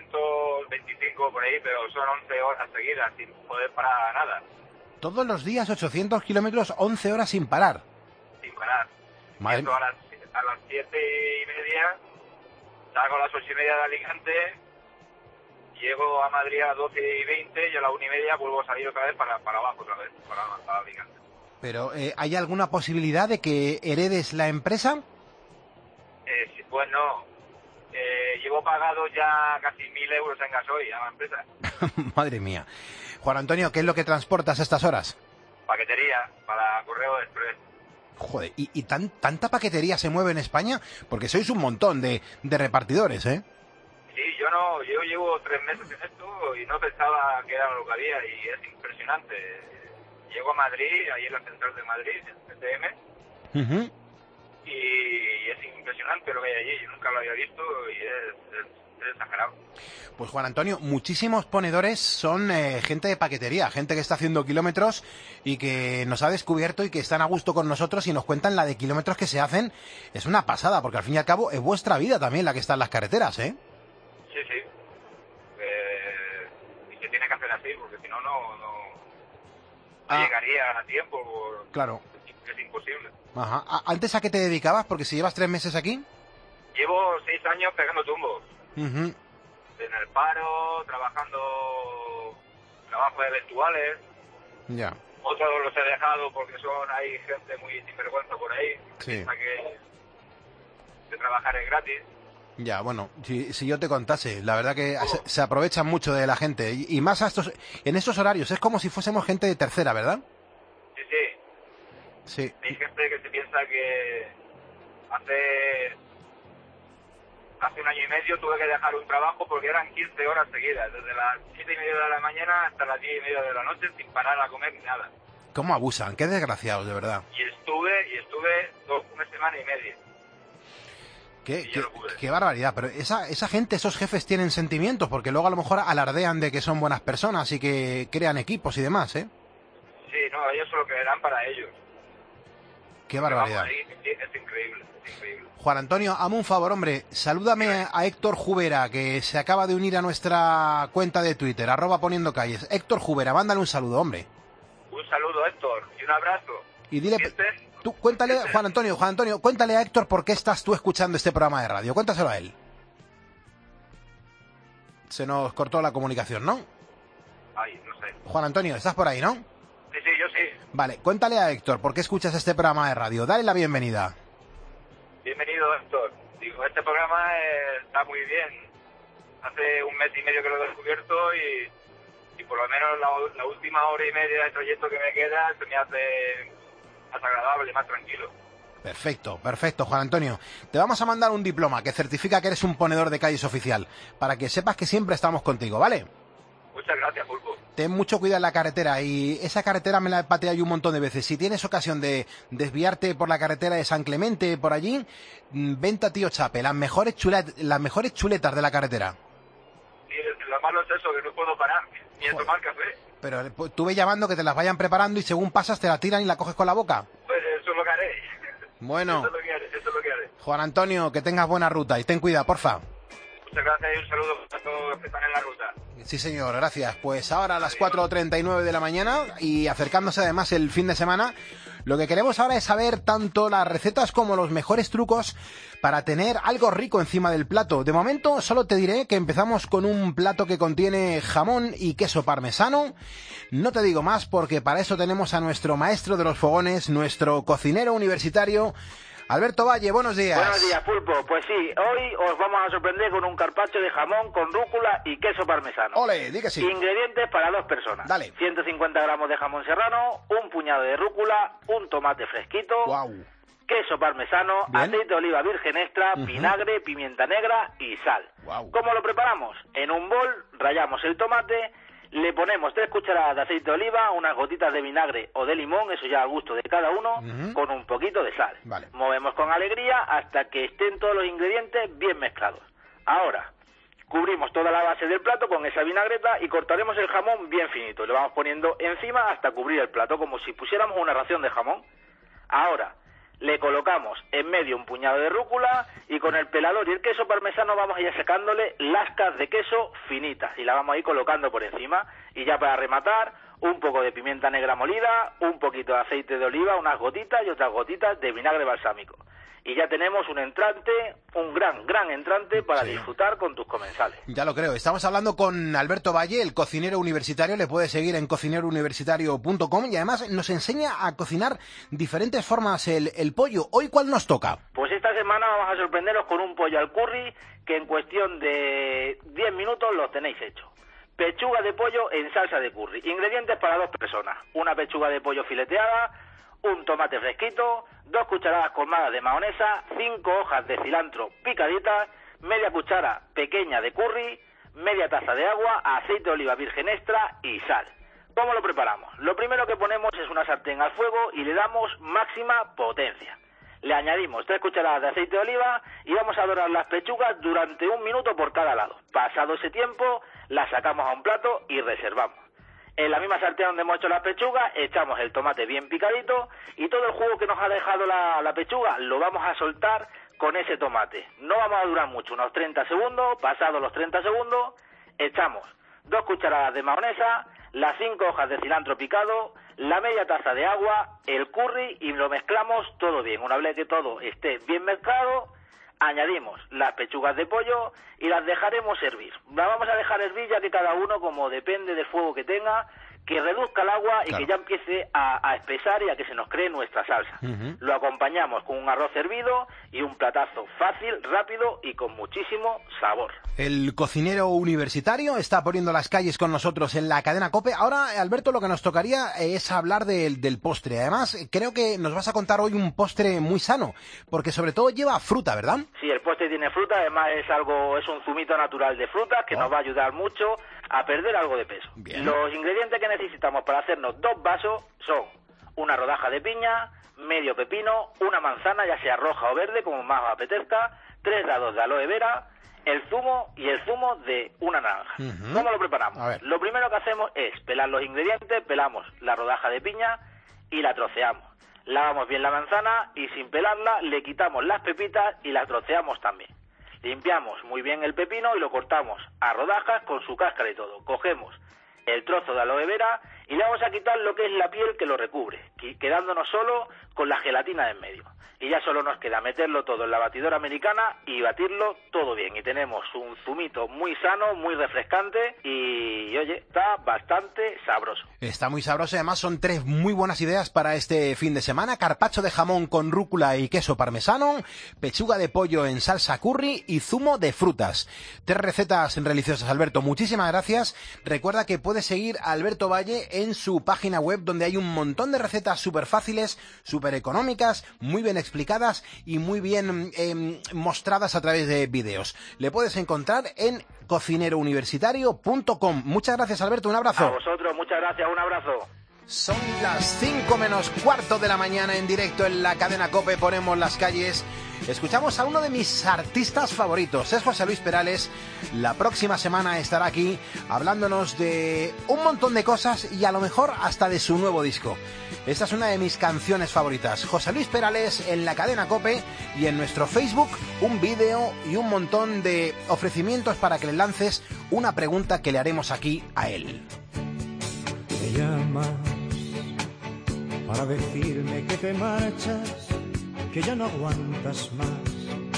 825 por ahí, pero son 11 horas seguidas sin poder parar nada. Todos los días 800 kilómetros, 11 horas sin parar. Sin parar. Madre Empiezo a las 7:30, salgo a las 8:30 de Alicante, llego a Madrid a las 12:20 y a las 1:30 vuelvo a salir otra vez para abajo, otra vez, para Alicante. Pero, ¿hay alguna posibilidad de que heredes la empresa? Pues no. Llevo pagado ya casi 1.000 euros en gasoil a la empresa. Madre mía. Juan Antonio, ¿qué es lo que transportas a estas horas? Paquetería para Correo Express. Joder, ¿y tanta paquetería se mueve en España? Porque sois un montón de repartidores, ¿eh? Sí, yo llevo 3 meses en esto y no pensaba que era lo que había, y es impresionante. Llego a Madrid, ahí en la central de Madrid, en CTM, y es impresionante lo que hay allí. Yo nunca lo había visto y es exagerado. Pues Juan Antonio, muchísimos ponedores son gente de paquetería, gente que está haciendo kilómetros y que nos ha descubierto y que están a gusto con nosotros y nos cuentan la de kilómetros que se hacen. Es una pasada, porque al fin y al cabo es vuestra vida también la que está en las carreteras, ¿eh? Sí, sí. Y se tiene que hacer así, porque si no, no llegaría a tiempo. Claro. Es imposible. Ajá. ¿Antes a qué te dedicabas? Porque si llevas 3 meses aquí. Llevo 6 años pegando tumbos. En el paro, trabajando trabajos eventuales. Ya. Otros los he dejado porque hay gente muy sinvergüenza por ahí. Sí. Piensa que trabajar es gratis. Ya, bueno, si yo te contase, la verdad que se aprovechan mucho de la gente y más en estos horarios. Es como si fuésemos gente de tercera, ¿verdad? Sí, sí. Sí. Hay gente que se piensa que hace 1 año y medio tuve que dejar un trabajo porque eran 15 horas seguidas, desde las 7:30 de la mañana hasta las 10:30 de la noche, sin parar a comer ni nada. ¿Cómo abusan? Qué desgraciados, de verdad. Y estuve 1 semana y media. Qué barbaridad. Pero esa gente, esos jefes tienen sentimientos, porque luego a lo mejor alardean de que son buenas personas y que crean equipos y demás, ¿eh? Sí, no, ellos se lo creerán para ellos. Qué barbaridad. Vamos, es increíble, es increíble. Juan Antonio, hazme un favor, hombre, salúdame a Héctor Jubera, que se acaba de unir a nuestra cuenta de Twitter, @poniendocalles. Héctor Jubera, mándale un saludo, hombre. Un saludo, Héctor, y un abrazo. Y dile, tú cuéntale, Juan Antonio, cuéntale a Héctor por qué estás tú escuchando este programa de radio. Cuéntaselo a él. Se nos cortó la comunicación, ¿no? Ay, no sé. Juan Antonio, ¿estás por ahí, no? Sí, sí, yo sí. Vale, cuéntale a Héctor por qué escuchas este programa de radio. Dale la bienvenida. Bienvenido, Héctor. Digo, este programa está muy bien. Hace 1 mes y medio que lo he descubierto y por lo menos la última hora y media de trayecto que me queda se me hace más agradable, más tranquilo. Perfecto, Juan Antonio. Te vamos a mandar un diploma que certifica que eres un ponedor de calles oficial, para que sepas que siempre estamos contigo, ¿vale? Muchas gracias, Pulpo. Ten mucho cuidado en la carretera, y esa carretera me la he pateado yo un montón de veces. Si tienes ocasión de desviarte por la carretera de San Clemente, por allí, vente a Tío Chape, las mejores chuletas de la carretera. Sí, lo malo es eso, que no puedo parar ni a tomar café. Pero tú ve llamando que te las vayan preparando y según pasas te la tiran y la coges con la boca. Pues eso es lo que haré. Bueno. Eso es lo que haré. Juan Antonio, que tengas buena ruta y ten cuidado, porfa. Muchas gracias y un saludo a todos los que están en la ruta. Sí, señor, gracias. Pues ahora a las 4:39 de la mañana y acercándose además el fin de semana, lo que queremos ahora es saber tanto las recetas como los mejores trucos para tener algo rico encima del plato. De momento solo te diré que empezamos con un plato que contiene jamón y queso parmesano. No te digo más porque para eso tenemos a nuestro maestro de los fogones, nuestro cocinero universitario, Alberto Valle. Buenos días. Buenos días, Pulpo. Pues sí, hoy os vamos a sorprender con un carpaccio de jamón con rúcula y queso parmesano. Ole, di que sí. Ingredientes para 2 personas. Dale. 150 gramos de jamón serrano, un puñado de rúcula, un tomate fresquito, queso parmesano, aceite de oliva virgen extra, vinagre, pimienta negra y sal. ¿Cómo lo preparamos? En un bol rallamos el tomate, le ponemos 3 cucharadas de aceite de oliva, unas gotitas de vinagre o de limón, eso ya al gusto de cada uno, con un poquito de sal. Movemos con alegría hasta que estén todos los ingredientes bien mezclados. Ahora, cubrimos toda la base del plato con esa vinagreta y cortaremos el jamón bien finito. Lo vamos poniendo encima hasta cubrir el plato, como si pusiéramos una ración de jamón. Ahora, le colocamos en medio un puñado de rúcula y con el pelador y el queso parmesano vamos a ir secándole lascas de queso finitas y la vamos a ir colocando por encima. Y ya para rematar, un poco de pimienta negra molida, un poquito de aceite de oliva, unas gotitas y otras gotitas de vinagre balsámico. Y ya tenemos un entrante, un gran entrante para disfrutar con tus comensales. Ya lo creo. Estamos hablando con Alberto Valle, el cocinero universitario. Le puedes seguir en cocinerouniversitario.com y además nos enseña a cocinar diferentes formas el pollo. ¿Hoy cuál nos toca? Pues esta semana vamos a sorprenderos con un pollo al curry que en cuestión de 10 minutos lo tenéis hecho. Pechuga de pollo en salsa de curry. Ingredientes para 2 personas. Una pechuga de pollo fileteada, un tomate fresquito, 2 cucharadas colmadas de mayonesa, 5 hojas de cilantro picaditas, media cuchara pequeña de curry, media taza de agua, aceite de oliva virgen extra y sal. ¿Cómo lo preparamos? Lo primero que ponemos es una sartén al fuego y le damos máxima potencia. Le añadimos 3 cucharadas de aceite de oliva y vamos a dorar las pechugas durante 1 minuto por cada lado. Pasado ese tiempo, las sacamos a un plato y reservamos. En la misma sartén donde hemos hecho las pechugas, echamos el tomate bien picadito y todo el jugo que nos ha dejado la pechuga lo vamos a soltar con ese tomate. No vamos a durar mucho, unos 30 segundos. Pasados los 30 segundos, echamos 2 cucharadas de mayonesa, las 5 hojas de cilantro picado, la media taza de agua, el curry y lo mezclamos todo bien. Una vez que todo esté bien mezclado, añadimos las pechugas de pollo y las dejaremos hervir. Las vamos a dejar hervir ya que cada uno, como depende del fuego que tenga, que reduzca el agua y que ya empiece a espesar y a que se nos cree nuestra salsa. Lo acompañamos con un arroz hervido y un platazo fácil, rápido y con muchísimo sabor. El cocinero universitario está poniendo las calles con nosotros en la cadena COPE. Ahora, Alberto, lo que nos tocaría es hablar del postre. Además, creo que nos vas a contar hoy un postre muy sano, porque sobre todo lleva fruta, ¿verdad? Sí, el postre tiene fruta, además es un zumito natural de frutas que nos va a ayudar mucho a perder algo de peso. Bien. Los ingredientes que necesitamos para hacernos 2 vasos son una rodaja de piña, medio pepino, una manzana, ya sea roja o verde, como más os apetezca, 3 dados de aloe vera, el zumo y el zumo de una naranja. ¿Cómo lo preparamos? Lo primero que hacemos es pelar los ingredientes, pelamos la rodaja de piña y la troceamos. Lavamos bien la manzana y sin pelarla le quitamos las pepitas y las troceamos también. Limpiamos muy bien el pepino y lo cortamos a rodajas con su cáscara y todo. Cogemos el trozo de aloe vera y le vamos a quitar lo que es la piel que lo recubre, quedándonos solo con la gelatina de en medio. Y ya solo nos queda meterlo todo en la batidora americana y batirlo todo bien. Y tenemos un zumito muy sano, muy refrescante y, oye, está bastante sabroso. Está muy sabroso y además son 3 muy buenas ideas para este fin de semana. Carpaccio de jamón con rúcula y queso parmesano, pechuga de pollo en salsa curry y zumo de frutas. 3 recetas deliciosas, Alberto. Muchísimas gracias. Recuerda que puedes seguir a Alberto Valle en su página web donde hay un montón de recetas súper fáciles, súper económicas, muy bien explicadas y muy bien mostradas a través de vídeos. Le puedes encontrar en cocinerouniversitario.com. Muchas gracias, Alberto, un abrazo. A vosotros, muchas gracias, un abrazo. Son las 5 menos cuarto de la mañana en directo en la cadena COPE, ponemos las calles. Escuchamos a uno de mis artistas favoritos, es José Luis Perales. La próxima semana estará aquí hablándonos de un montón de cosas y a lo mejor hasta de su nuevo disco. Esta es una de mis canciones favoritas. José Luis Perales en la cadena COPE y en nuestro Facebook un vídeo y un montón de ofrecimientos para que le lances una pregunta que le haremos aquí a él. Me llamas para decirme que te marchas, que ya no aguantas más,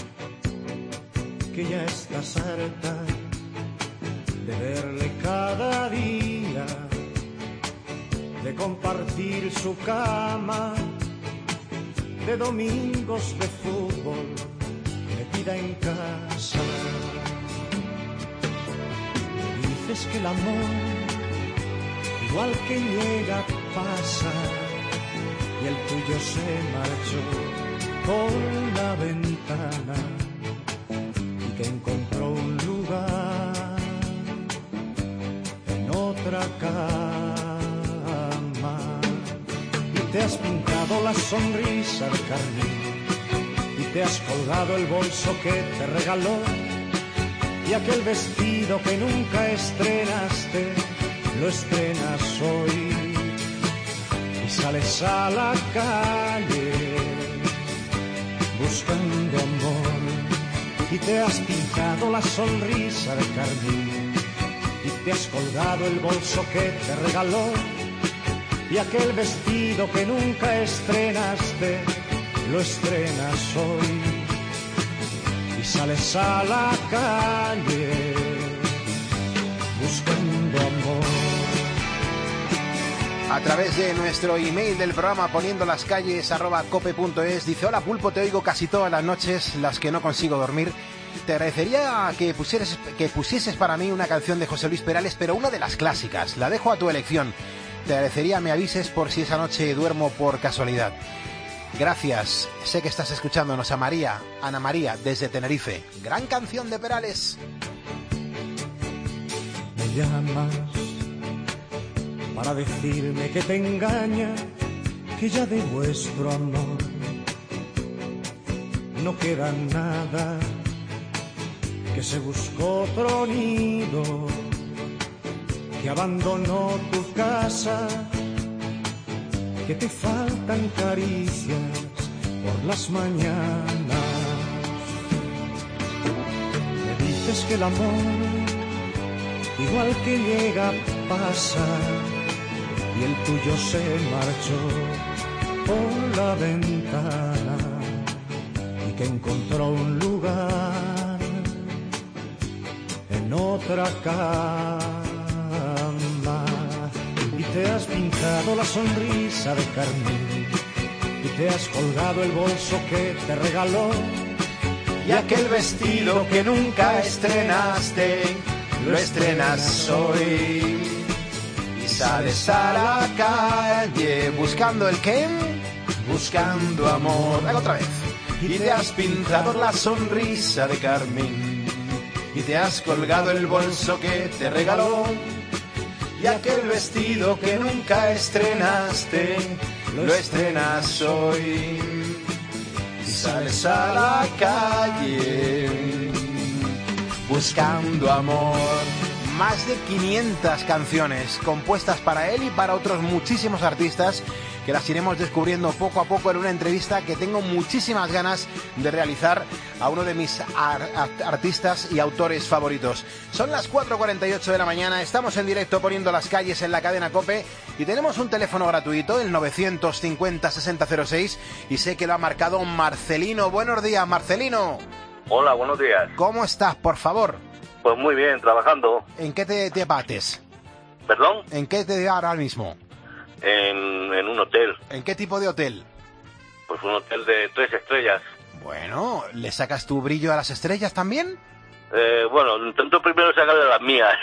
que ya estás harta de verle cada día, de compartir su cama, de domingos de fútbol metida en casa. Me dices que el amor, igual que llega, pasa, y el tuyo se marchó por la ventana y que encontró un lugar en otra cama. Y te has pintado la sonrisa de carmín y te has colgado el bolso que te regaló y aquel vestido que nunca estrenaste lo estrenas hoy. Y sales a la calle buscando amor y te has pintado la sonrisa de carmín y te has colgado el bolso que te regaló y aquel vestido que nunca estrenaste lo estrenas hoy. Y sales a la calle buscando amor. A través de nuestro email del programa poniendo las calles @cope.es dice: hola Pulpo, te oigo casi todas las noches, las que no consigo dormir. Te agradecería que pusieses para mí una canción de José Luis Perales, pero una de las clásicas. La dejo a tu elección. Te agradecería me avises por si esa noche duermo por casualidad. Gracias. Sé que estás escuchándonos. A María, Ana María, desde Tenerife. Gran canción de Perales. Me llamas para decirme que te engaña, que ya de vuestro amor no queda nada, que se buscó otro nido, que abandonó tu casa, que te faltan caricias por las mañanas. Me dices que el amor, igual que llega, pasa, y el tuyo se marchó por la ventana y que encontró un lugar en otra cama. Y te has pintado la sonrisa de carmín y te has colgado el bolso que te regaló y aquel vestido que nunca estrenaste lo estrenas hoy. Y sales a la calle buscando el qué, buscando amor. Hago otra vez. Y te has pintado la sonrisa de carmín y te has colgado el bolso que te regaló y aquel vestido que nunca estrenaste lo estrenas hoy. Y sales a la calle buscando amor. Más de 500 canciones compuestas para él y para otros muchísimos artistas que las iremos descubriendo poco a poco en una entrevista que tengo muchísimas ganas de realizar a uno de mis artistas y autores favoritos. Son las 4:48 de la mañana, estamos en directo poniendo las calles en la cadena COPE y tenemos un teléfono gratuito, el 950-6006, y sé que lo ha marcado Marcelino. Buenos días, Marcelino. Hola, buenos días. ¿Cómo estás, por favor? Pues muy bien, trabajando. ¿En qué te bates? ¿Perdón? ¿En qué te da ahora mismo? En un hotel. ¿En qué tipo de hotel? Pues un hotel de 3 estrellas. Bueno, ¿le sacas tu brillo a las estrellas también? Bueno, intento primero sacarle las mías.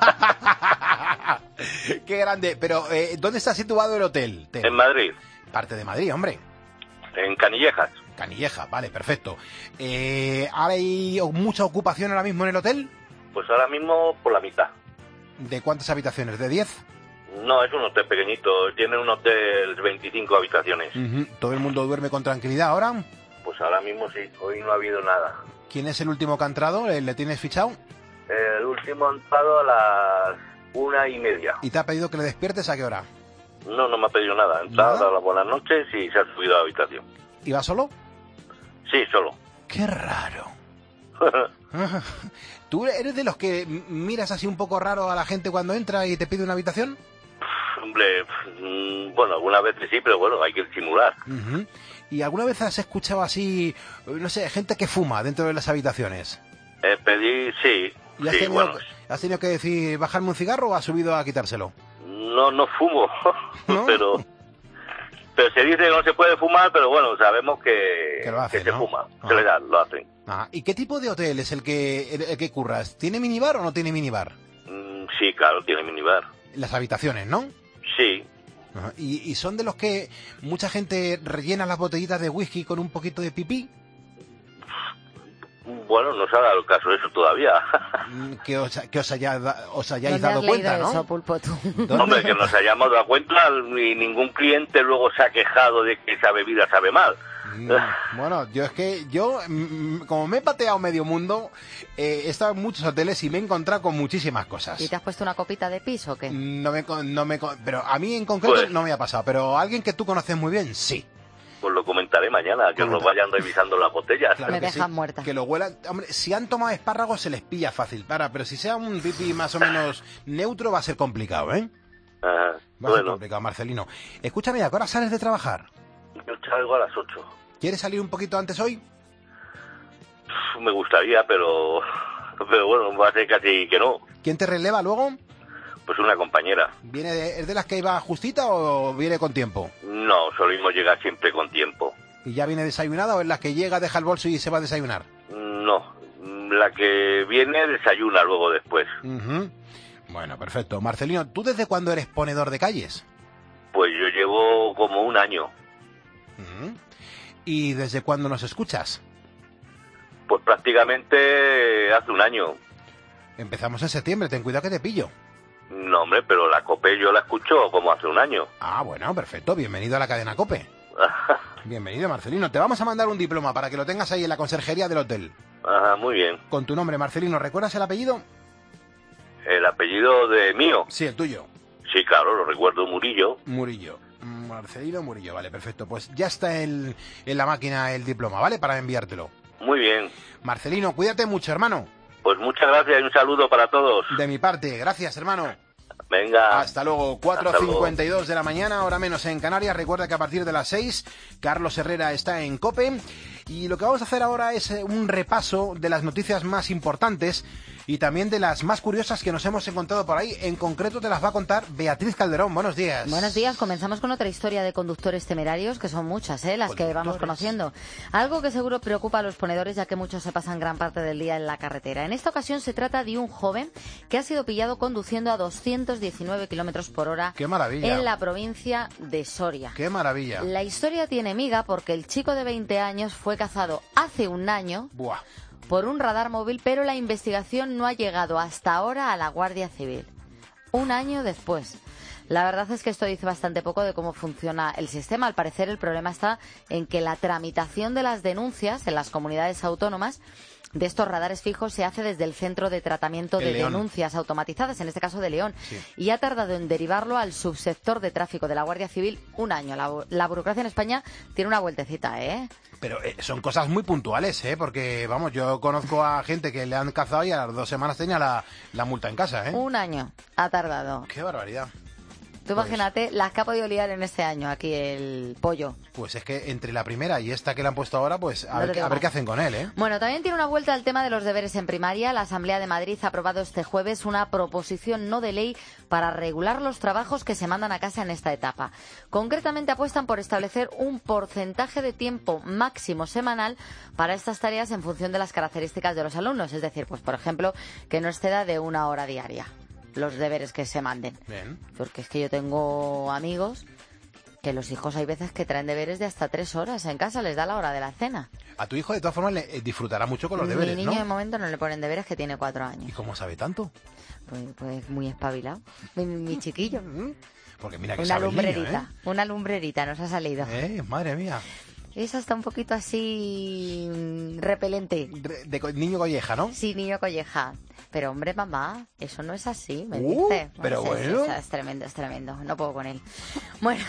Qué grande. Pero, ¿dónde está situado el hotel? En Madrid. Parte de Madrid, hombre. En Canillejas. Canilleja, vale, perfecto. ¿Hay mucha ocupación ahora mismo en el hotel? Pues ahora mismo por la mitad. ¿De cuántas habitaciones? ¿De 10? No, es un hotel pequeñito. Tiene un hotel de 25 habitaciones. ¿Todo el mundo duerme con tranquilidad ahora? Pues ahora mismo sí. Hoy no ha habido nada. ¿Quién es el último que ha entrado? ¿Le tienes fichado? El último ha entrado a las 1:30. ¿Y te ha pedido que le despiertes a qué hora? No, no me ha pedido nada. Ha entrado, a las buenas noches y se ha subido a la habitación. ¿Y va solo? Sí, solo. ¡Qué raro! ¿Tú eres de los que miras así un poco raro a la gente cuando entra y te pide una habitación? Hombre, bueno, algunas veces sí, pero bueno, hay que simular. ¿Y alguna vez has escuchado así, no sé, gente que fuma dentro de las habitaciones? Pedí, sí. ¿Y has, sí, tenido, bueno. has tenido que decir, bajarme un cigarro o has subido a quitárselo? No fumo, ¿No? pero se dice que no se puede fumar, pero bueno, sabemos que lo hacen, se ¿no? fuma, se le da, lo hacen. ¿Y qué tipo de hotel es el que curras? ¿Tiene minibar o no tiene minibar? Sí, claro, tiene minibar. Las habitaciones, ¿no? Sí. ¿Y son de los que mucha gente rellena las botellitas de whisky con un poquito de pipí? Bueno, no se ha dado el caso de eso todavía. Que os hayáis dado cuenta, ¿no? Eso, Pulpo, tú? Hombre, que nos hayamos dado cuenta y ningún cliente luego se ha quejado de que esa bebida sabe mal. Bueno, yo como me he pateado medio mundo, he estado en muchos hoteles y me he encontrado con muchísimas cosas. ¿Y te has puesto una copita de pis o qué? Pero a mí en concreto Pues no me ha pasado, pero a alguien que tú conoces muy bien, sí. Pues lo comentaré mañana, que nos vayan revisando las botellas. Claro me que dejan sí, muerta. Que lo huelan. Hombre, si han tomado espárragos se les pilla fácil, pero si sea un pipí más o menos neutro va a ser complicado, ¿eh? Ajá, Va a ser complicado, Marcelino. Escúchame, ¿a qué hora sales de trabajar? Yo salgo a las 8. ¿Quieres salir un poquito antes hoy? Me gustaría, pero bueno, va a ser casi que no. ¿Quién te releva luego? Pues una compañera. ¿Es de las que iba justita o viene con tiempo? No, solimos llegar siempre con tiempo. ¿Y ya viene desayunada o es la que llega, deja el bolso y se va a desayunar? No, la que viene desayuna luego después. Bueno, perfecto. Marcelino, ¿tú desde cuándo eres ponedor de calles? Pues yo llevo como un año. ¿Y desde cuándo nos escuchas? Pues prácticamente hace un año. Empezamos en septiembre, ten cuidado que te pillo. No, hombre, pero la COPE yo la escucho como hace un año. Ah, bueno, perfecto. Bienvenido a la cadena COPE. Bienvenido, Marcelino. Te vamos a mandar un diploma para que lo tengas ahí en la conserjería del hotel. Ajá, muy bien. Con tu nombre, Marcelino. ¿Recuerdas el apellido? ¿El apellido de mío? Sí, el tuyo. Sí, claro, lo recuerdo, Murillo. Murillo. Marcelino Murillo, vale, perfecto. Pues ya está en la máquina el diploma, ¿vale? Para enviártelo. Muy bien. Marcelino, cuídate mucho, hermano. Pues muchas gracias y un saludo para todos. De mi parte, gracias, hermano. Venga. Hasta luego, 4:52 de la mañana, hora menos en Canarias. Recuerda que a partir de las 6, Carlos Herrera está en COPE. Y lo que vamos a hacer ahora es un repaso de las noticias más importantes y también de las más curiosas que nos hemos encontrado por ahí. En concreto te las va a contar Beatriz Calderón. Buenos días. Buenos días. Comenzamos con otra historia de conductores temerarios, que son muchas, las que vamos conociendo. Algo que seguro preocupa a los ponedores, ya que muchos se pasan gran parte del día en la carretera. En esta ocasión se trata de un joven que ha sido pillado conduciendo a 219 kilómetros por hora. ¡Qué maravilla! En la provincia de Soria. ¡Qué maravilla! La historia tiene miga porque el chico de 20 años fue cazado hace un año por un radar móvil, pero la investigación no ha llegado hasta ahora a la Guardia Civil. Un año después. La verdad es que esto dice bastante poco de cómo funciona el sistema. Al parecer el problema está en que la tramitación de las denuncias en las comunidades autónomas de estos radares fijos se hace desde el Centro de Tratamiento de Denuncias Automatizadas, en este caso de León, y ha tardado en derivarlo al subsector de tráfico de la Guardia Civil un año. La burocracia en España tiene una vueltecita, ¿eh? Pero son cosas muy puntuales, porque, vamos, yo conozco a gente que le han cazado y a las 2 semanas tenía la multa en casa, ¿eh? Un año ha tardado. ¡Qué barbaridad! Tú imagínate las que ha podido liar en este año aquí el pollo. Pues es que entre la primera y esta que le han puesto ahora, pues a ver qué hacen con él, ¿eh? Bueno, también tiene una vuelta al tema de los deberes en primaria. La Asamblea de Madrid ha aprobado este jueves una proposición no de ley para regular los trabajos que se mandan a casa en esta etapa. Concretamente apuestan por establecer un porcentaje de tiempo máximo semanal para estas tareas en función de las características de los alumnos. Es decir, pues por ejemplo, que no exceda de 1 hora diaria los deberes que se manden. Bien. Porque es que yo tengo amigos Que los hijos hay veces que traen deberes de hasta 3 horas en casa, les da la hora de la cena. A tu hijo, de todas formas, le disfrutará mucho con los deberes, Mi ¿no? niño de momento no le ponen deberes, que tiene 4 años. ¿Y cómo sabe tanto? Pues muy espabilado. Mi chiquillo. Porque mira que Una sabe el lumbrerita, niño, una lumbrerita nos ha salido. Madre mía. Es hasta un poquito así repelente. De niño colleja, ¿no? Sí, niño colleja. Pero hombre, mamá, eso no es así, me dice. Pero sí, bueno. Es tremendo, no puedo con él. Bueno,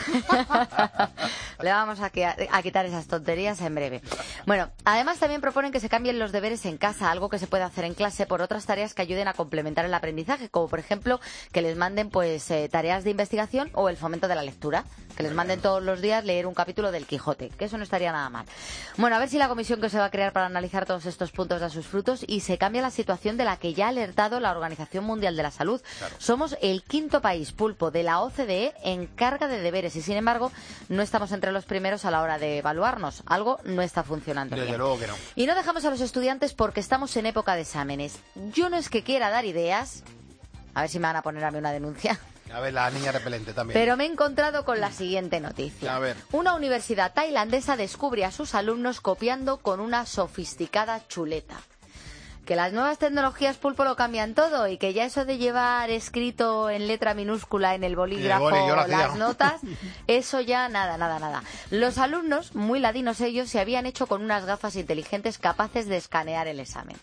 le vamos a quitar esas tonterías en breve. Bueno, además también proponen que se cambien los deberes en casa, algo que se puede hacer en clase, por otras tareas que ayuden a complementar el aprendizaje, como por ejemplo que les manden tareas de investigación o el fomento de la lectura, que les manden todos los días leer un capítulo del Quijote, que eso no estaría nada mal. Bueno, a ver si la comisión que se va a crear para analizar todos estos puntos da sus frutos y se cambia la situación de la que ya ha alertado la Organización Mundial de la Salud. Claro. Somos el 5º país, Pulpo, de la OCDE en carga de deberes y, sin embargo, no estamos entre los primeros a la hora de evaluarnos. Algo no está funcionando bien. Desde luego que no. Y no dejamos a los estudiantes porque estamos en época de exámenes. Yo no es que quiera dar ideas, a ver si me van a poner a mí una denuncia. A ver, la niña repelente también. Pero me he encontrado con la siguiente noticia. A ver. Una universidad tailandesa descubre a sus alumnos copiando con una sofisticada chuleta. Que las nuevas tecnologías, Pulpo, lo cambian todo y que ya eso de llevar escrito en letra minúscula en el bolígrafo las notas, eso ya nada. Los alumnos, muy ladinos ellos, se habían hecho con unas gafas inteligentes capaces de escanear el examen.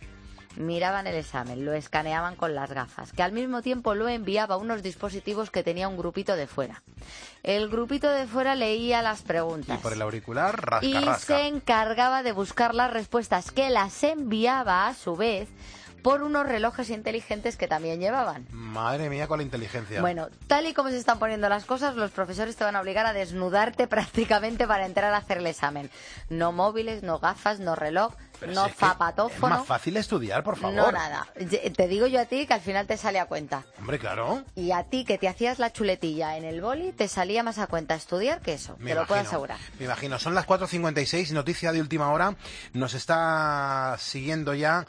Miraban el examen, lo escaneaban con las gafas, que al mismo tiempo lo enviaba a unos dispositivos que tenía un grupito de fuera. El grupito de fuera leía las preguntas. Y por el auricular, rasca, y rasca. se encargaba de buscar las respuestas, que las enviaba a su vez por unos relojes inteligentes que también llevaban. Madre mía, con la inteligencia. Bueno, tal y como se están poniendo las cosas, los profesores te van a obligar a desnudarte prácticamente para entrar a hacer el examen. No móviles, no gafas, no reloj, pero no si es zapatófono. Es más fácil estudiar, por favor. No, nada. Te digo yo a ti que al final te sale a cuenta. Hombre, claro. Y a ti que te hacías la chuletilla en el boli, te salía más a cuenta estudiar que eso. Te lo puedo asegurar. Me imagino. Son las 4:56, noticia de última hora. Nos está siguiendo ya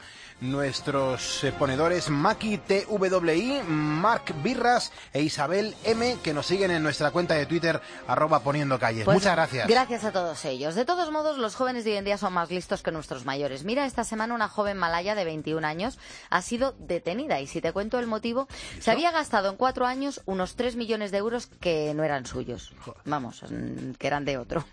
nuestros ponedores Maki TWI, Marc Birras e Isabel M, que nos siguen en nuestra cuenta de Twitter, @poniendocalles. Pues muchas gracias. Gracias a todos ellos. De todos modos, los jóvenes de hoy en día son más listos que nuestros mayores. Mira, esta semana una joven malaya de 21 años ha sido detenida y si te cuento el motivo, se había gastado en 4 años unos 3 millones de euros que no eran suyos. Vamos, que eran de otro.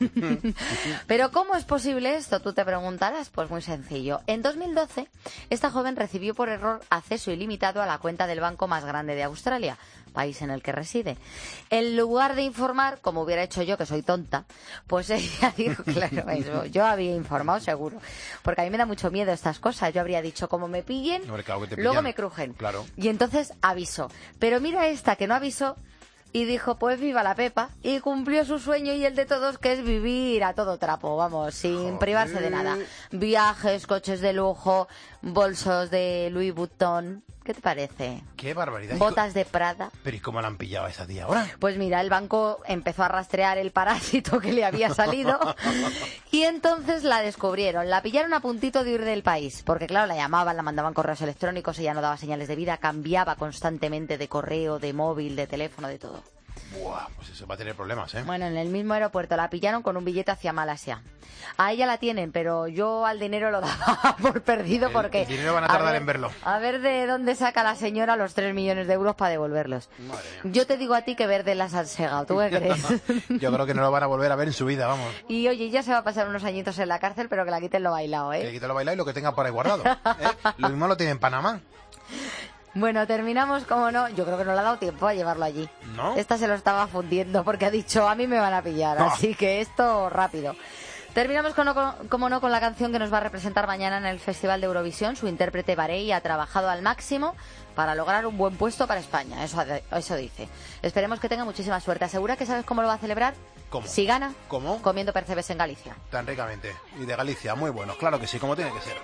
Pero ¿cómo es posible esto? Tú te preguntarás. Pues muy sencillo. En 2012, esta joven recibió por error acceso ilimitado a la cuenta del banco más grande de Australia, país en el que reside. En lugar de informar, como hubiera hecho yo, que soy tonta, pues ella dijo, claro, eso, yo había informado seguro, porque a mí me da mucho miedo estas cosas. Yo habría dicho, como me pillen, claro que te luego pillan. me crujen. Claro. Y entonces avisó. Pero mira esta que no avisó y dijo, pues viva la Pepa, y cumplió su sueño y el de todos, que es vivir a todo trapo, vamos, sin privarse de nada. Viajes, coches de lujo, bolsos de Louis Vuitton. ¿Qué te parece? Qué barbaridad. Botas de Prada. Pero ¿y cómo la han pillado a esa tía ahora? Pues mira, el banco empezó a rastrear el parásito que le había salido y entonces la descubrieron. La pillaron a puntito de huir del país, porque claro, la llamaban, la mandaban correos electrónicos, ella no daba señales de vida, cambiaba constantemente de correo, de móvil, de teléfono, de todo. Buah, pues eso va a tener problemas, ¿eh? Bueno, en el mismo aeropuerto la pillaron con un billete hacia Malasia. A ella la tienen, pero yo al dinero lo daba por perdido porque... El dinero van a tardar en verlo. A ver de dónde saca la señora los 3 millones de euros para devolverlos. Yo te digo a ti que verde las han segado, ¿tú qué crees? Yo creo que no lo van a volver a ver en su vida, vamos. Y oye, ya se va a pasar unos añitos en la cárcel, pero que la quiten lo bailado, ¿eh? Que le quiten lo bailado y lo que tenga por ahí guardado, ¿eh? Lo mismo lo tiene en Panamá. Bueno, terminamos, como no, yo creo que no le ha dado tiempo a llevarlo allí. ¿No? Esta se lo estaba fundiendo porque ha dicho, a mí me van a pillar, así que esto rápido. Terminamos, como no, con la canción que nos va a representar mañana en el Festival de Eurovisión. Su intérprete Barei ha trabajado al máximo para lograr un buen puesto para España, eso dice. Esperemos que tenga muchísima suerte. ¿Asegura que sabes cómo lo va a celebrar? ¿Cómo? Si gana, ¿Cómo? Comiendo percebes en Galicia. Tan ricamente. Y de Galicia, muy bueno, claro que sí, como tiene que ser.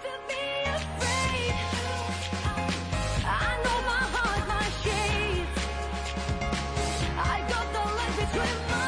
I got the light between my